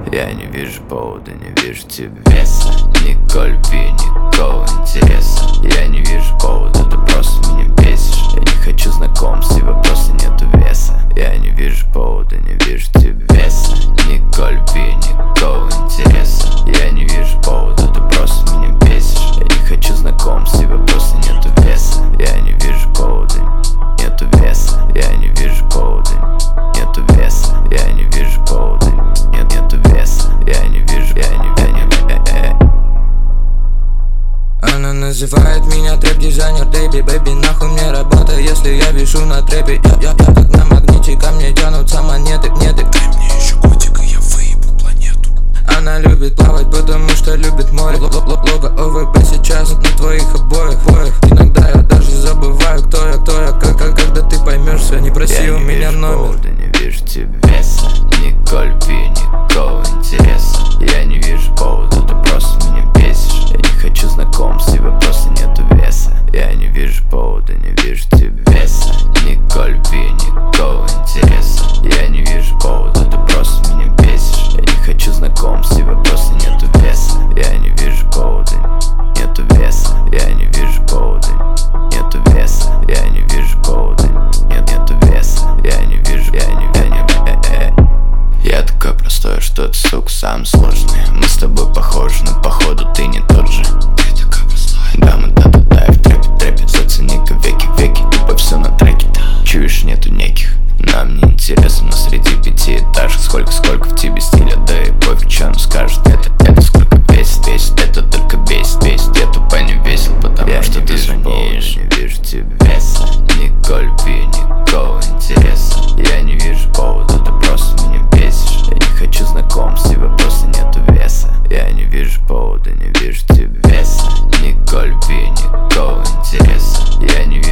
Я не вижу повода, не вижу тебе веса. Николь Би, никакого интереса. Я не вижу повода, ты просто меня бесишь. Я не хочу знакомств, и вопроса нету веса. Я не вижу повода, не вижу тебе веса. Николь Би, никакого интереса. Я не вижу повода, ты просто меня бесишь. Я не хочу знакомств, и вопроса нету веса. Я не вижу повода, нету веса. Я не вижу повода, нету веса. Я не вижу повода, нету веса. Я не вижу, я не вижу. Она называет меня трэп-дизайнер, Дэйби, бэйби, нахуй мне работа, если я вешу на трэпе. Я как на магните, ко мне тянутся монеты. Дай мне еще котика, я выебу планету. Она любит плавать, потому что любит море. Лого ОВБ сейчас на твоих обоих. Иногда я даже забываю, кто я, когда ты поймешь все. Не проси у меня номер. Я не вижу тебе веса. Николь Би, никакого интереса. Я не вижу повода, ты просто меня бесишь. Я не хочу знакомств, и вопроса нету веса. Я не вижу повода, не вижу тебе веса. Николь Би, никакого интереса. Я не вижу повода, ты просто меня бесишь. Я не хочу знакомств, и вопроса нету веса. Я не вижу повода, нету веса. Я не вижу повода, нету веса. Я не вижу повода, нету веса. Я не вижу, я не вижу. Я такой простой, что ты, сука, сам сложный. Мы с тобой похожи, но походу ты не тот же. Ты такой простой. Да, мы да-да-да, и в трэпе зацени-ка веки, тупо все на треке. Чуешь, нету неких, нам не интересно, но среди 5 этажек сколько в тебе стиля, да и пофиг, что он скажет. Это сколько бесит, это только бесит. Я тупо не весел, потому что ты звонишь. Я не вижу тебе веса. Николь Би, никакого интереса. Я не вижу повода, ты просто меня бесишь. Я не хочу знакомств, и вопроса нету веса. Я не вижу повода, не вижу тебе веса. Николь Би, никакого интереса. Я не вижу